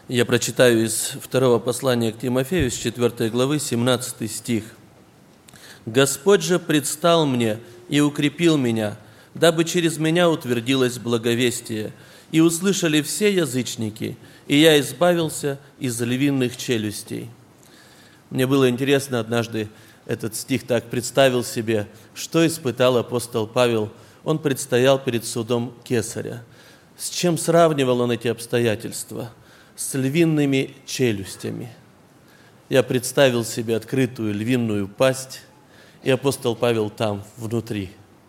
Я прочитаю из второго послания к Тимофею, с 4 главы, 17 стих. «Господь же предстал мне и укрепил меня, дабы через меня утвердилось благовестие, и услышали все язычники, и я избавился из львиных челюстей». Мне было интересно, однажды этот стих так представил себе, что испытал апостол Павел. Он предстоял перед судом Кесаря. С чем сравнивал он эти обстоятельства? С львиными челюстями. Я представил себе открытую львиную пасть, и апостол Павел там, внутри.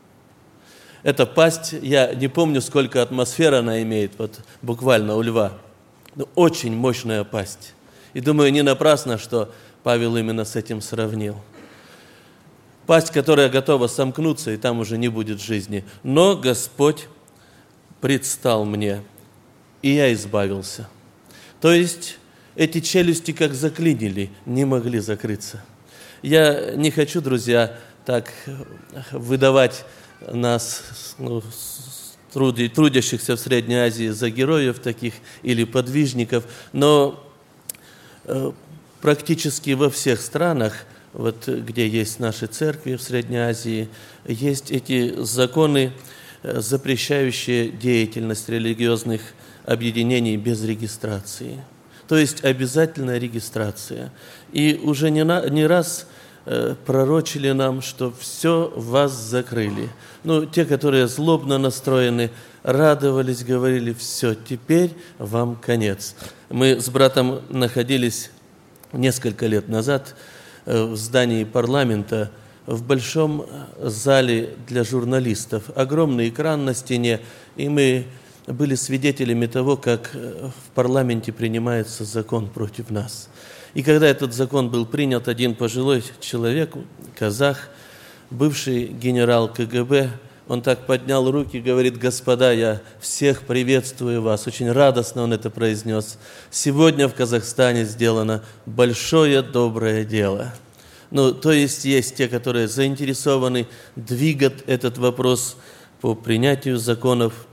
Эта пасть, я не помню, сколько атмосфер она имеет, вот буквально у льва, но очень мощная пасть. И думаю, не напрасно, что Павел именно с этим сравнил. Пасть, которая готова сомкнуться, и там уже не будет жизни. Но Господь предстал мне, и я избавился. То есть эти челюсти как заклинили, не могли закрыться. Я не хочу, друзья, так выдавать нас, трудящихся в Средней Азии, за героев таких или подвижников, но практически во всех странах, вот где есть наши церкви в Средней Азии, есть эти законы, запрещающие деятельность религиозных объединений без регистрации. То есть обязательная регистрация. И уже не раз пророчили нам, что все вас закрыли. Те, которые злобно настроены, радовались, говорили: все, теперь вам конец. Мы с братом находились несколько лет назад в здании парламента, в большом зале для журналистов. Огромный экран на стене, и мы были свидетелями того, как в парламенте принимается закон против нас. И когда этот закон был принят, один пожилой человек, казах, бывший генерал КГБ, он так поднял руки и говорит: «Господа, я всех приветствую вас». Очень радостно он это произнес. Сегодня в Казахстане сделано большое доброе дело. То есть есть те, которые заинтересованы двигать этот вопрос по принятию законов.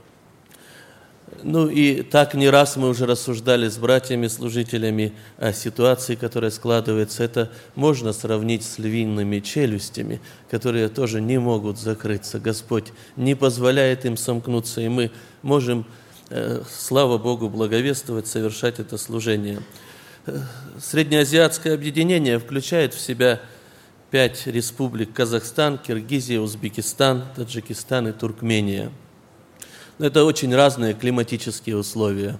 И так не раз мы уже рассуждали с братьями-служителями о ситуации, которая складывается. Это можно сравнить с львиными челюстями, которые тоже не могут закрыться. Господь не позволяет им сомкнуться, и мы можем, слава Богу, благовествовать, совершать это служение. Среднеазиатское объединение включает в себя 5 республик: Казахстан, Киргизия, Узбекистан, Таджикистан и Туркмения. Это очень разные климатические условия.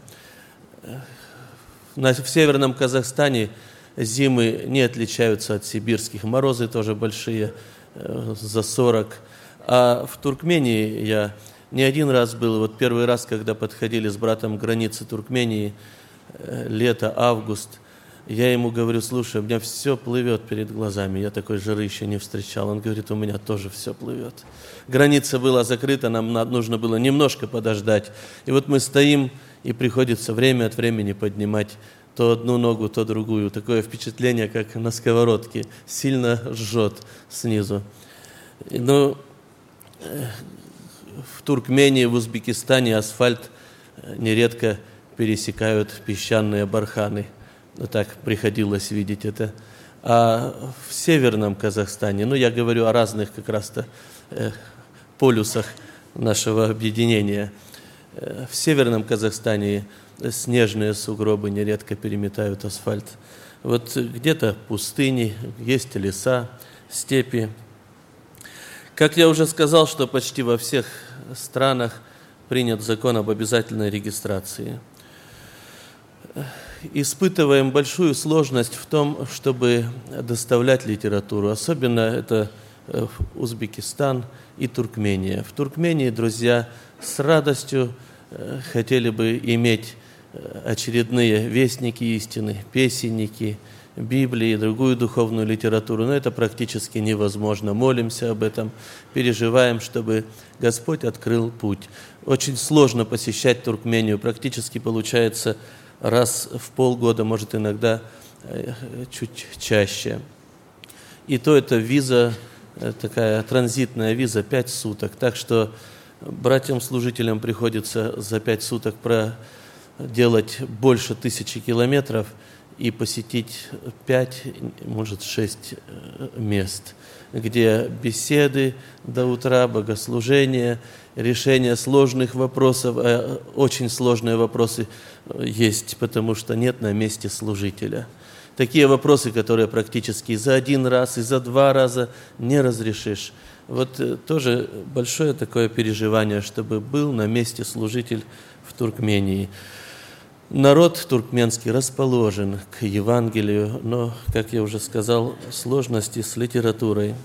В северном Казахстане зимы не отличаются от сибирских, морозы тоже большие, за 40. А в Туркмении я не один раз был, первый раз, когда подходили с братом к границе Туркмении, лето, август, я ему говорю: слушай, у меня все плывет перед глазами, я такой жары еще не встречал. Он говорит: у меня тоже все плывет. Граница была закрыта, нам нужно было немножко подождать. И мы стоим, и приходится время от времени поднимать то одну ногу, то другую. Такое впечатление, как на сковородке, сильно жжет снизу. В Туркмении, в Узбекистане асфальт нередко пересекают песчаные барханы. Так приходилось видеть это. А в северном Казахстане, я говорю о разных как раз-то полюсах нашего объединения. В северном Казахстане снежные сугробы нередко переметают асфальт. Где-то пустыни, есть леса, степи. Как я уже сказал, что почти во всех странах принят закон об обязательной регистрации. Испытываем большую сложность в том, чтобы доставлять литературу. Особенно это Узбекистан и Туркмения. В Туркмении, друзья, с радостью хотели бы иметь очередные вестники истины, песенники, Библии и другую духовную литературу, но это практически невозможно. Молимся об этом, переживаем, чтобы Господь открыл путь. Очень сложно посещать Туркмению, практически получается раз в полгода, может иногда чуть чаще. И то это виза, такая транзитная виза, 5 суток. Так что братьям-служителям приходится за 5 суток делать больше 1000 километров и посетить 5, может 6 мест, где беседы до утра, богослужения, решение сложных вопросов, очень сложные вопросы есть, потому что нет на месте служителя. Такие вопросы, которые практически за один раз и за 2 раза не разрешишь. Вот тоже большое такое переживание, чтобы был на месте служитель в Туркмении. Народ туркменский расположен к Евангелию, но, как я уже сказал, сложности с литературой.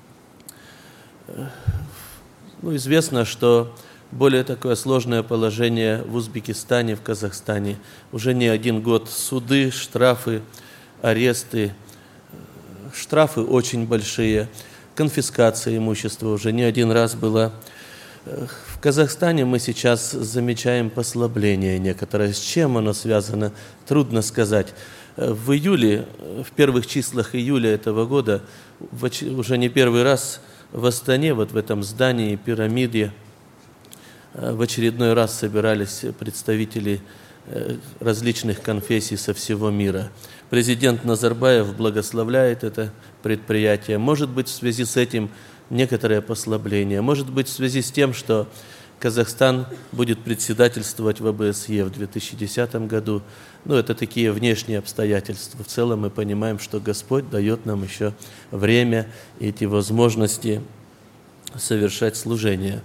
Известно, что более такое сложное положение в Узбекистане, в Казахстане. Уже не 1 год суды, штрафы, аресты. Штрафы очень большие, конфискация имущества уже не 1 раз была. В Казахстане мы сейчас замечаем послабление некоторое. С чем оно связано, трудно сказать. В июле, в первых числах июля этого года, уже не 1-й раз в Астане, вот в этом здании, пирамиде, в очередной раз собирались представители различных конфессий со всего мира. Президент Назарбаев благословляет это предприятие. Может быть, в связи с этим некоторое послабление. Может быть, в связи с тем, что Казахстан будет председательствовать в ОБСЕ в 2010 году. Это такие внешние обстоятельства. В целом мы понимаем, что Господь дает нам еще время и эти возможности совершать служение.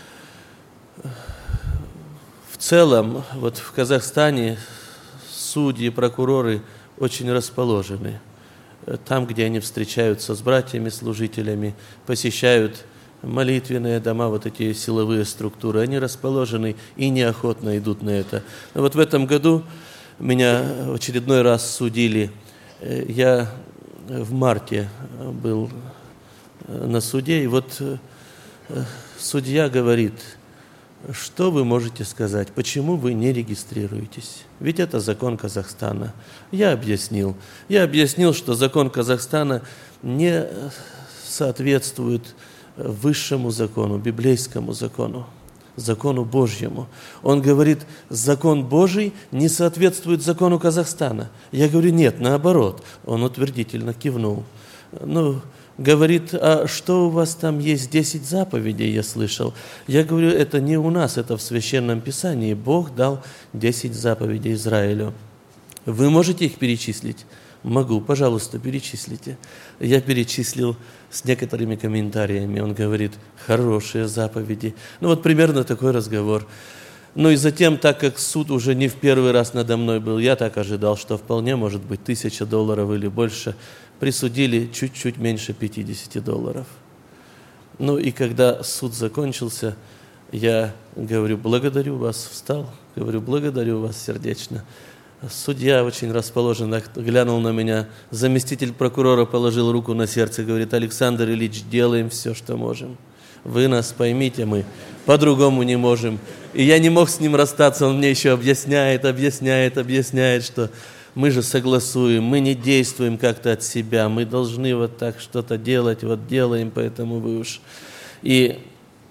В целом, вот в Казахстане судьи, прокуроры очень расположены. Там, где они встречаются с братьями-служителями, посещают молитвенные дома, вот эти силовые структуры, они расположены и неохотно идут на это. Но вот в этом году меня в очередной раз судили. Я в марте был на суде, и вот судья говорит: что вы можете сказать, почему вы не регистрируетесь? Ведь это закон Казахстана. Я объяснил, что закон Казахстана не соответствует высшему закону, библейскому закону, закону Божьему. Он говорит, закон Божий не соответствует закону Казахстана. Я говорю, нет, наоборот. Он утвердительно кивнул. Говорит, а что у вас там есть 10 заповедей, я слышал. Я говорю, это не у нас, это в Священном Писании. Бог дал 10 заповедей Израилю. Вы можете их перечислить? Могу, пожалуйста, перечислите. Я перечислил с некоторыми комментариями. Он говорит, хорошие заповеди. Примерно такой разговор. И затем, так как суд уже не в 1-й раз надо мной был, я так ожидал, что вполне может быть $1000 или больше, присудили чуть-чуть меньше $50. И когда суд закончился, я говорю, благодарю вас, встал, говорю, благодарю вас сердечно. Судья очень расположен, глянул на меня, заместитель прокурора положил руку на сердце, говорит, Александр Ильич, делаем все, что можем. Вы нас поймите, мы по-другому не можем. И я не мог с ним расстаться, он мне еще объясняет, что мы же согласуем, мы не действуем как-то от себя, мы должны вот так что-то делать, вот делаем, поэтому вы уж... И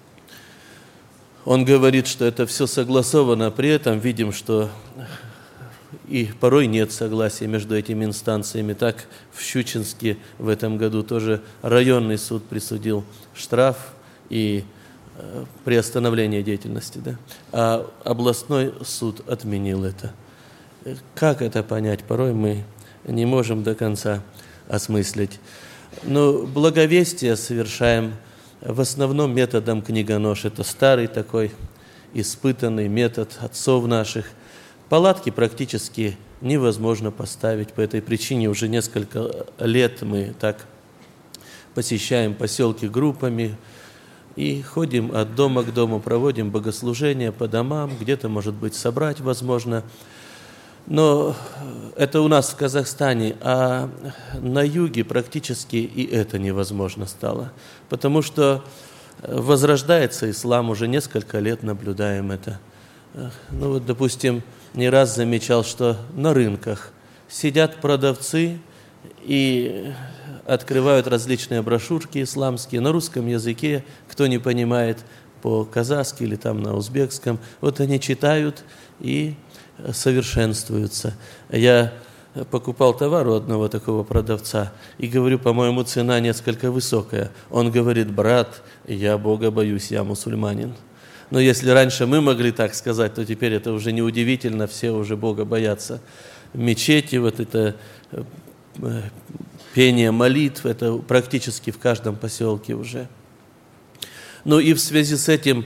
он говорит, что это все согласовано, при этом видим, что и порой нет согласия между этими инстанциями. Так в Щучинске в этом году тоже районный суд присудил штраф и приостановление деятельности, а областной суд отменил это. Как это понять? Порой мы не можем до конца осмыслить. Благовестие совершаем в основном методом книгонож. Это старый такой испытанный метод отцов наших. Палатки практически невозможно поставить. По этой причине уже несколько лет мы так посещаем поселки группами и ходим от дома к дому, проводим богослужения по домам, где-то, может быть, собрать возможно. Но это у нас в Казахстане, а на юге практически и это невозможно стало, потому что возрождается ислам, уже несколько лет наблюдаем это. Допустим, не раз замечал, что на рынках сидят продавцы и открывают различные брошюрки исламские на русском языке, кто не понимает по-казахски или там на узбекском, вот они читают и совершенствуются. Я покупал товар у одного такого продавца и говорю, по-моему, цена несколько высокая. Он говорит: брат, я Бога боюсь, я мусульманин. Но если раньше мы могли так сказать, то теперь это уже неудивительно, все уже Бога боятся. Мечети, вот это пение молитв, это практически в каждом поселке уже. Ну и в связи с этим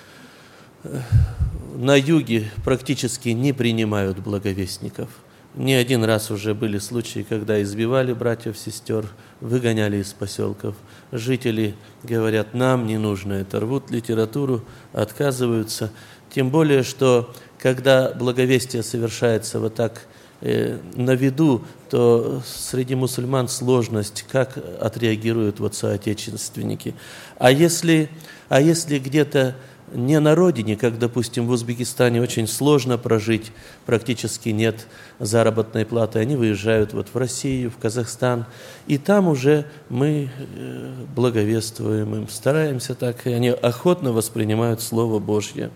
на юге практически не принимают благовестников. Не один раз уже были случаи, когда избивали братьев, сестер, выгоняли из поселков. Жители говорят: нам не нужно это, рвут литературу, отказываются. Тем более, что когда благовестие совершается вот так на виду, то среди мусульман сложность, как отреагируют вот соотечественники. А если где-то не на родине, как, допустим, в Узбекистане очень сложно прожить, практически нет заработной платы, они выезжают вот в Россию, в Казахстан, и там уже мы благовествуем им, стараемся так, и они охотно воспринимают Слово Божье.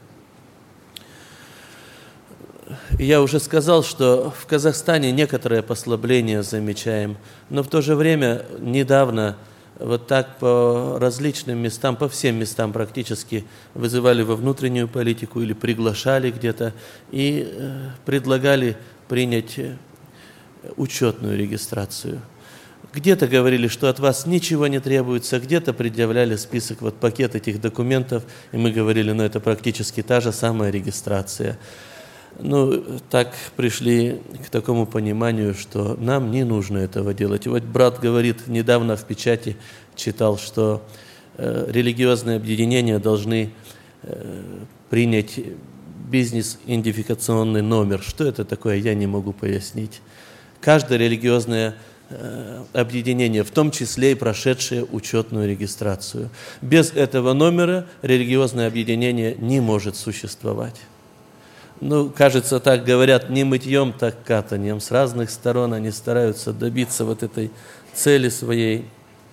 Я уже сказал, что в Казахстане некоторое послабление замечаем, но в то же время недавно вот так по различным местам, по всем местам практически вызывали во внутреннюю политику или приглашали где-то и предлагали принять учетную регистрацию. Где-то говорили, что от вас ничего не требуется, где-то предъявляли список, вот пакет этих документов, и мы говорили, ну это практически та же самая регистрация. Ну, так пришли к такому пониманию, что нам не нужно этого делать. И вот брат говорит, недавно в печати читал, что религиозные объединения должны принять бизнес-идентификационный номер. Что это такое, я не могу пояснить. Каждое религиозное объединение, в том числе и прошедшее учетную регистрацию. Без этого номера религиозное объединение не может существовать. Ну, кажется, так говорят, не мытьем, так катаньем. С разных сторон они стараются добиться вот этой цели своей.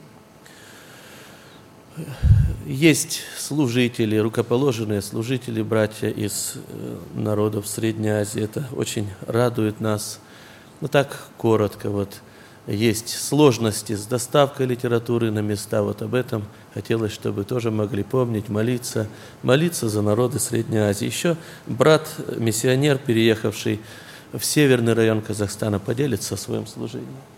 Есть служители, рукоположенные служители, братья из народов Средней Азии. Это очень радует нас. Ну, так коротко вот. Есть сложности с доставкой литературы на места. Вот об этом хотелось, чтобы тоже могли помнить, молиться за народы Средней Азии. Еще брат-миссионер, переехавший в северный район Казахстана, поделится своим служением.